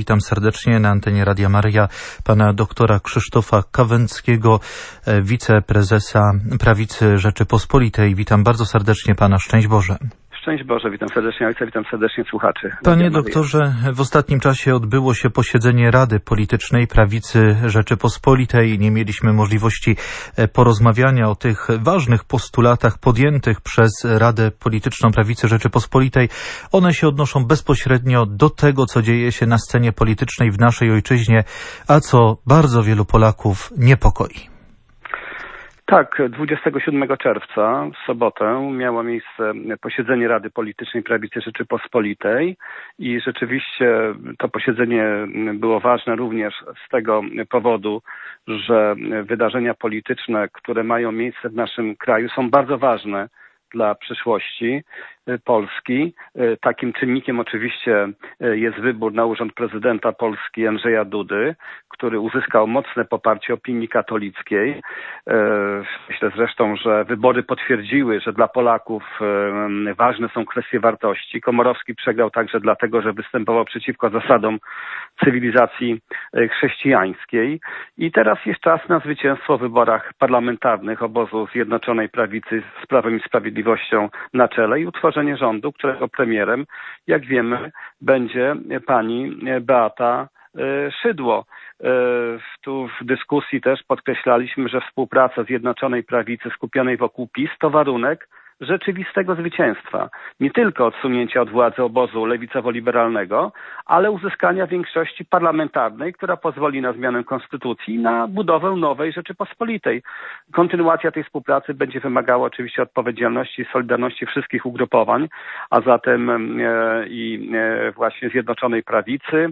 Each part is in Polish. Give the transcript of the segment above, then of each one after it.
Witam serdecznie na antenie Radia Maryja pana doktora Krzysztofa Kawęckiego, wiceprezesa Prawicy Rzeczypospolitej. Witam bardzo serdecznie pana. Szczęść Boże. Szczęść Boże, witam serdecznie ojca, witam serdecznie słuchaczy. Panie doktorze, w ostatnim czasie odbyło się posiedzenie Rady Politycznej Prawicy Rzeczypospolitej. Nie mieliśmy możliwości porozmawiania o tych ważnych postulatach podjętych przez Radę Polityczną Prawicy Rzeczypospolitej. One się odnoszą bezpośrednio do tego, co dzieje się na scenie politycznej w naszej ojczyźnie, a co bardzo wielu Polaków niepokoi. Tak, 27 czerwca, w sobotę, miało miejsce posiedzenie Rady Politycznej Prawicy Rzeczypospolitej i rzeczywiście to posiedzenie było ważne również z tego powodu, że wydarzenia polityczne, które mają miejsce w naszym kraju, są bardzo ważne dla przyszłości Polski. Takim czynnikiem oczywiście jest wybór na urząd prezydenta Polski Andrzeja Dudy, który uzyskał mocne poparcie opinii katolickiej. Myślę zresztą, że wybory potwierdziły, że dla Polaków ważne są kwestie wartości. Komorowski przegrał także dlatego, że występował przeciwko zasadom cywilizacji chrześcijańskiej. I teraz jest czas na zwycięstwo w wyborach parlamentarnych obozu Zjednoczonej Prawicy z Prawem i Sprawiedliwością na czele i utworzenie rządu, którego premierem, jak wiemy, będzie pani Beata Szydło. Tu w dyskusji też podkreślaliśmy, że współpraca Zjednoczonej Prawicy skupionej wokół PiS to warunek rzeczywistego zwycięstwa. Nie tylko odsunięcia od władzy obozu lewicowo-liberalnego, ale uzyskania większości parlamentarnej, która pozwoli na zmianę konstytucji i na budowę nowej Rzeczypospolitej. Kontynuacja tej współpracy będzie wymagała oczywiście odpowiedzialności i solidarności wszystkich ugrupowań, a zatem właśnie Zjednoczonej Prawicy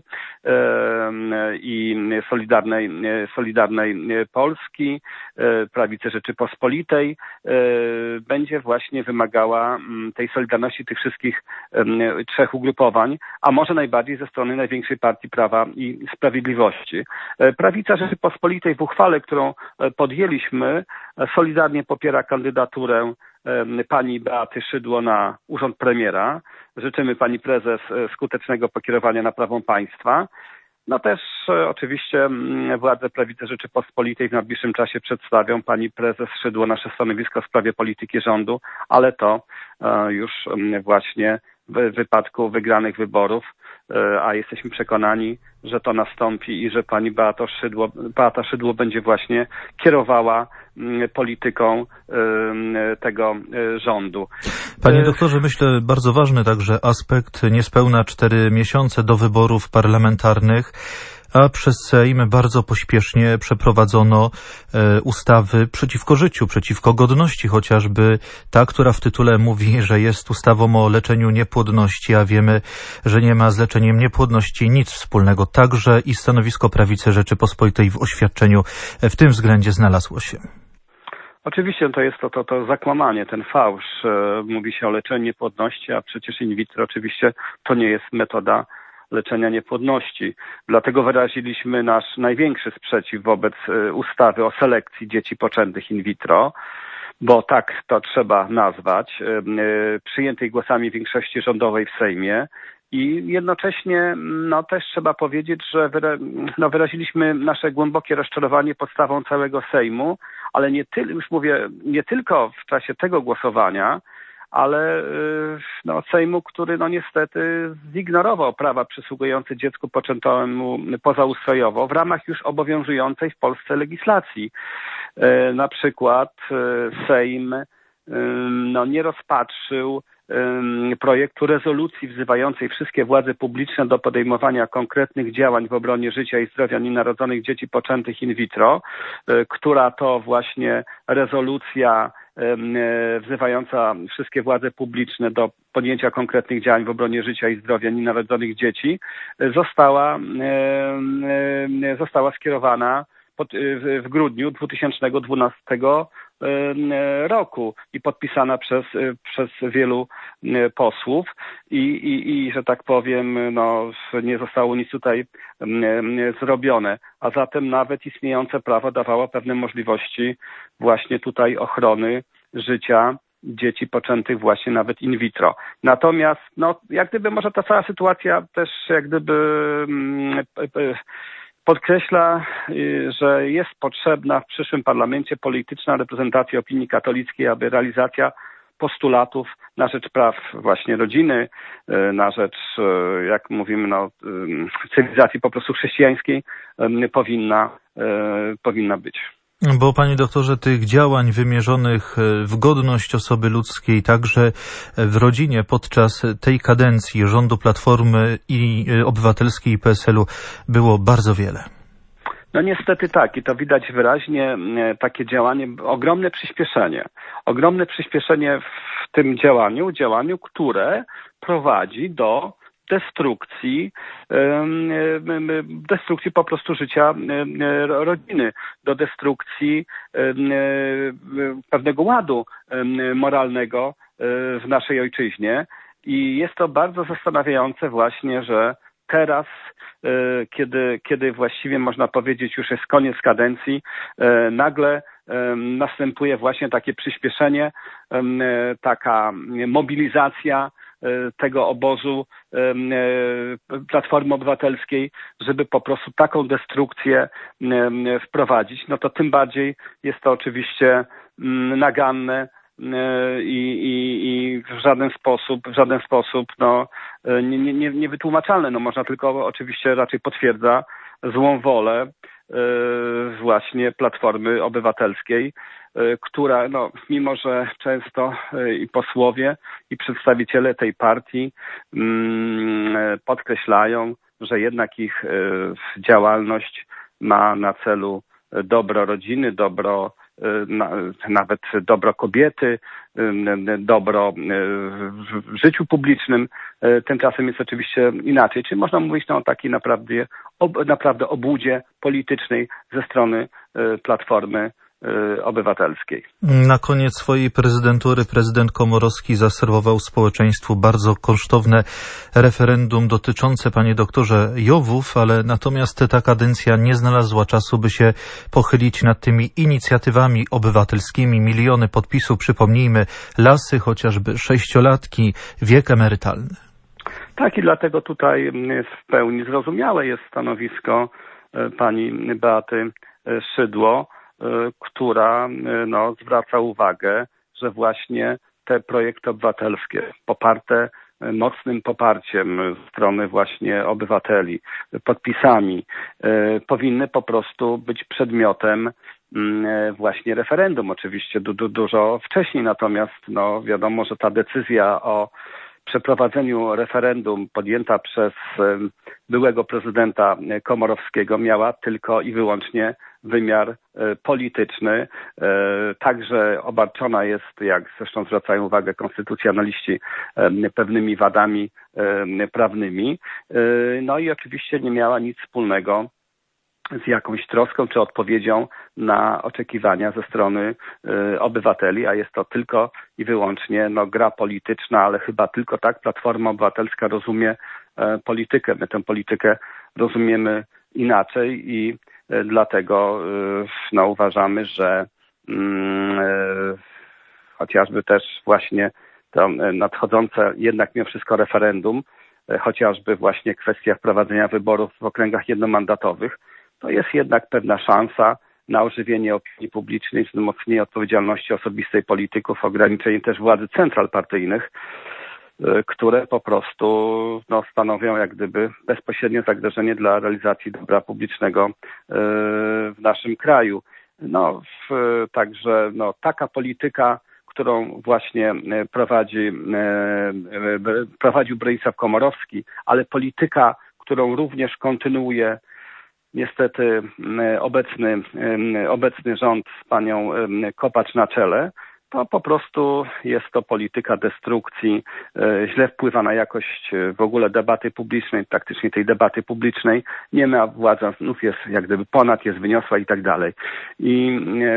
i Solidarnej Polski, Prawicy Rzeczypospolitej będzie właśnie wymagała tej solidarności tych wszystkich trzech ugrupowań, a może najbardziej ze strony największej partii Prawa i Sprawiedliwości. Prawica Rzeczypospolitej w uchwale, którą podjęliśmy, solidarnie popiera kandydaturę pani Beaty Szydło na urząd premiera. Życzymy pani prezes skutecznego pokierowania naprawą państwa. No też oczywiście władze Prawicy Rzeczypospolitej w najbliższym czasie przedstawią pani prezes Szydło nasze stanowisko w sprawie polityki rządu, ale to już właśnie w wypadku wygranych wyborów, a jesteśmy przekonani, że to nastąpi i że pani Beata Szydło będzie właśnie kierowała polityką tego rządu. Panie doktorze, myślę bardzo ważny także aspekt, niespełna 4 miesiące do wyborów parlamentarnych, a przez Sejm bardzo pośpiesznie przeprowadzono ustawy przeciwko życiu, przeciwko godności, chociażby ta, która w tytule mówi, że jest ustawą o leczeniu niepłodności, a wiemy, że nie ma z leczeniem niepłodności nic wspólnego. Także i stanowisko Prawicy Rzeczypospolitej w oświadczeniu w tym względzie znalazło się. Oczywiście to jest to zakłamanie, ten fałsz. Mówi się o leczeniu niepłodności, a przecież in vitro oczywiście to nie jest metoda leczenia niepłodności. Dlatego wyraziliśmy nasz największy sprzeciw wobec ustawy o selekcji dzieci poczętych in vitro, bo tak to trzeba nazwać, przyjętej głosami większości rządowej w Sejmie. I jednocześnie też trzeba powiedzieć, że wyraziliśmy nasze głębokie rozczarowanie postawą całego Sejmu, ale nie tylko w czasie tego głosowania, ale Sejmu, który niestety zignorował prawa przysługujące dziecku poczętemu pozaustrojowo w ramach już obowiązującej w Polsce legislacji. Na przykład Sejm nie rozpatrzył projektu rezolucji wzywającej wszystkie władze publiczne do podejmowania konkretnych działań w obronie życia i zdrowia nienarodzonych dzieci poczętych in vitro, która to właśnie rezolucja wzywająca wszystkie władze publiczne do podjęcia konkretnych działań w obronie życia i zdrowia nienarodzonych dzieci została skierowana w grudniu 2012 roku i podpisana przez wielu posłów i że tak powiem, nie zostało nic tutaj zrobione. A zatem nawet istniejące prawo dawało pewne możliwości właśnie tutaj ochrony życia dzieci poczętych właśnie nawet in vitro. Natomiast jak gdyby może ta cała sytuacja też jak gdyby podkreśla, że jest potrzebna w przyszłym parlamencie polityczna reprezentacja opinii katolickiej, aby realizacja postulatów na rzecz praw właśnie rodziny, na rzecz, jak mówimy, cywilizacji po prostu chrześcijańskiej powinna być. Bo, panie doktorze, tych działań wymierzonych w godność osoby ludzkiej, także w rodzinie podczas tej kadencji rządu Platformy Obywatelskiej i PSL-u było bardzo wiele. No niestety tak, i to widać wyraźnie, takie działanie, ogromne przyspieszenie w tym działaniu, które prowadzi do destrukcji po prostu życia rodziny, do destrukcji pewnego ładu moralnego w naszej ojczyźnie. I jest to bardzo zastanawiające właśnie, że teraz, kiedy właściwie można powiedzieć już jest koniec kadencji, nagle następuje właśnie takie przyspieszenie, taka mobilizacja tego obozu Platformy Obywatelskiej, żeby po prostu taką destrukcję wprowadzić. No to tym bardziej jest to oczywiście naganne i w żaden sposób niewytłumaczalne. No można tylko oczywiście raczej potwierdza złą wolę właśnie Platformy Obywatelskiej, która, mimo że często i posłowie, i przedstawiciele tej partii podkreślają, że jednak ich działalność ma na celu dobro rodziny, nawet dobro kobiety, dobro w życiu publicznym. Tymczasem jest oczywiście inaczej. Czyli można mówić o takiej naprawdę obłudzie politycznej ze strony Platformy Obywatelskiej. Na koniec swojej prezydentury prezydent Komorowski zaserwował społeczeństwu bardzo kosztowne referendum dotyczące, panie doktorze, JOW-ów, ale natomiast ta kadencja nie znalazła czasu, by się pochylić nad tymi inicjatywami obywatelskimi. Miliony podpisów, przypomnijmy, lasy, chociażby 6-latki, wiek emerytalny. Tak, i dlatego tutaj w pełni zrozumiałe jest stanowisko pani Beaty Szydło, która zwraca uwagę, że właśnie te projekty obywatelskie poparte mocnym poparciem ze strony właśnie obywateli, podpisami, powinny po prostu być przedmiotem właśnie referendum. Oczywiście dużo wcześniej, natomiast wiadomo, że ta decyzja o przeprowadzeniu referendum podjęta przez byłego prezydenta Komorowskiego miała tylko i wyłącznie wymiar polityczny. Także obarczona jest, jak zresztą zwracają uwagę konstytucjonaliści, pewnymi wadami prawnymi. I oczywiście nie miała nic wspólnego z jakąś troską czy odpowiedzią na oczekiwania ze strony obywateli, a jest to tylko i wyłącznie gra polityczna, ale chyba tylko tak Platforma Obywatelska rozumie politykę. My tę politykę rozumiemy inaczej i dlatego uważamy, że chociażby też właśnie to nadchodzące jednak mimo wszystko referendum, chociażby właśnie kwestia wprowadzenia wyborów w okręgach jednomandatowych, to jest jednak pewna szansa na ożywienie opinii publicznej, wzmocnienie odpowiedzialności osobistej polityków, ograniczenie też władzy central partyjnych, które po prostu stanowią jak gdyby bezpośrednie zagrożenie dla realizacji dobra publicznego w naszym kraju. Także taka polityka, którą właśnie prowadził Bronisław Komorowski, ale polityka, którą również kontynuuje niestety obecny rząd z panią Kopacz na czele, to po prostu jest to polityka destrukcji, źle wpływa na jakość w ogóle debaty publicznej, praktycznie tej debaty publicznej nie ma, władza znów jest jak gdyby ponad, jest wyniosła i tak dalej. I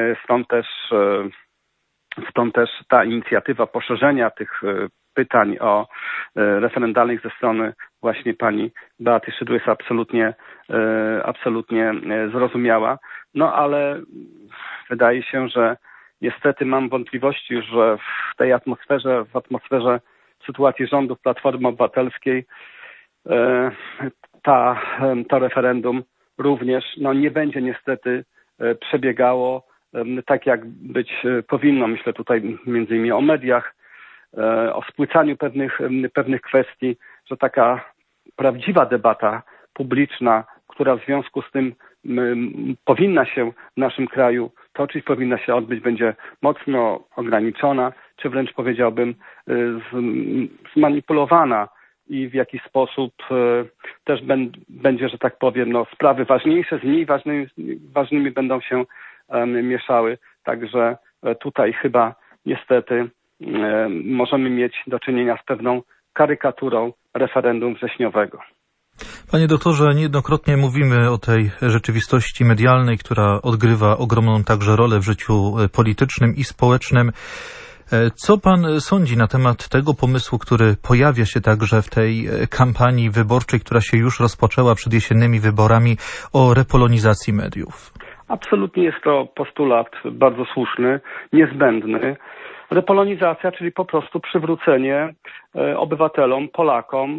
stąd też ta inicjatywa poszerzenia tych pytań referendalnych ze strony właśnie pani Beaty Szydło jest absolutnie zrozumiała. Ale wydaje się, że niestety mam wątpliwości, że w tej atmosferze, w sytuacji rządów Platformy Obywatelskiej to referendum również nie będzie niestety przebiegało tak, jak być powinno. Myślę tutaj między innymi o mediach, o spłycaniu pewnych kwestii, że taka prawdziwa debata publiczna, która w związku z tym powinna się w naszym kraju toczyć, powinna się odbyć, będzie mocno ograniczona, czy wręcz powiedziałbym zmanipulowana i w jakiś sposób też będzie, że tak powiem, sprawy ważniejsze z mniej ważnymi będą się mieszały. Także tutaj chyba niestety możemy mieć do czynienia z pewną karykaturą referendum wrześniowego. Panie doktorze, niejednokrotnie mówimy o tej rzeczywistości medialnej, która odgrywa ogromną także rolę w życiu politycznym i społecznym. Co pan sądzi na temat tego pomysłu, który pojawia się także w tej kampanii wyborczej, która się już rozpoczęła przed jesiennymi wyborami, o repolonizacji mediów? Absolutnie jest to postulat bardzo słuszny, niezbędny. Repolonizacja, czyli po prostu przywrócenie obywatelom, Polakom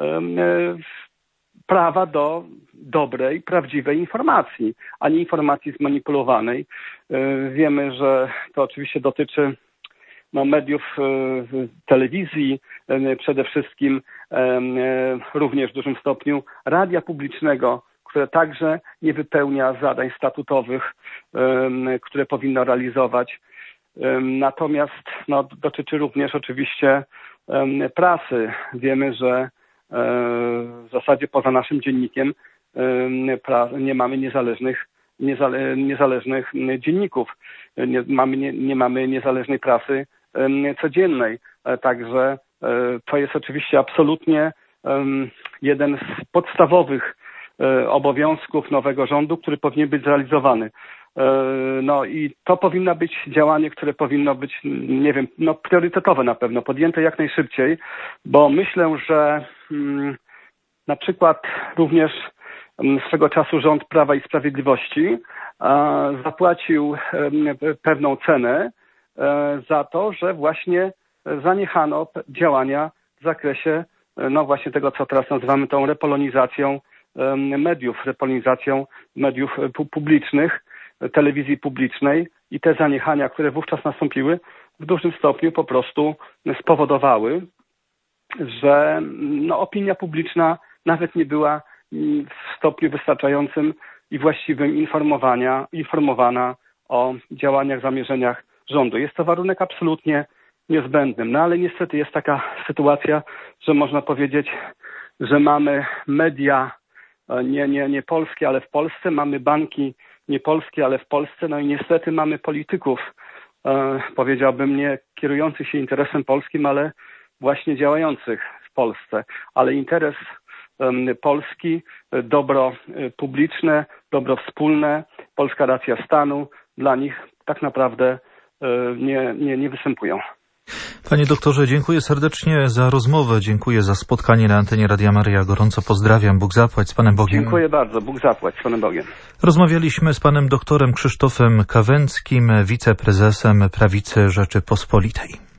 prawa do dobrej, prawdziwej informacji, a nie informacji zmanipulowanej. Wiemy, że to oczywiście dotyczy mediów, telewizji, przede wszystkim również w dużym stopniu radia publicznego, które także nie wypełnia zadań statutowych, które powinno realizować. Natomiast dotyczy również oczywiście prasy. Wiemy, że w zasadzie poza naszym dziennikiem nie mamy niezależnych dzienników. Nie mamy niezależnej prasy codziennej. Także to jest oczywiście absolutnie jeden z podstawowych obowiązków nowego rządu, który powinien być zrealizowany. I to powinno być działanie, które powinno być, priorytetowe na pewno, podjęte jak najszybciej, bo myślę, że na przykład również swego czasu rząd Prawa i Sprawiedliwości zapłacił pewną cenę za to, że właśnie zaniechano działania w zakresie właśnie tego, co teraz nazywamy tą repolonizacją mediów publicznych, telewizji publicznej, i te zaniechania, które wówczas nastąpiły, w dużym stopniu po prostu spowodowały, że opinia publiczna nawet nie była w stopniu wystarczającym i właściwym informowana o działaniach, zamierzeniach rządu. Jest to warunek absolutnie niezbędny. Ale niestety jest taka sytuacja, że można powiedzieć, że mamy media nie polskie, ale w Polsce, mamy banki nie polskie, ale w Polsce, i niestety mamy polityków, powiedziałbym, nie kierujących się interesem polskim, ale właśnie działających w Polsce. Ale interes Polski, dobro publiczne, dobro wspólne, polska racja stanu dla nich tak naprawdę nie występują. Panie doktorze, dziękuję serdecznie za rozmowę, dziękuję za spotkanie na antenie Radia Maryja. Gorąco pozdrawiam. Bóg zapłać, z Panem Bogiem. Dziękuję bardzo. Bóg zapłać, z Panem Bogiem. Rozmawialiśmy z panem doktorem Krzysztofem Kawęckim, wiceprezesem Prawicy Rzeczypospolitej.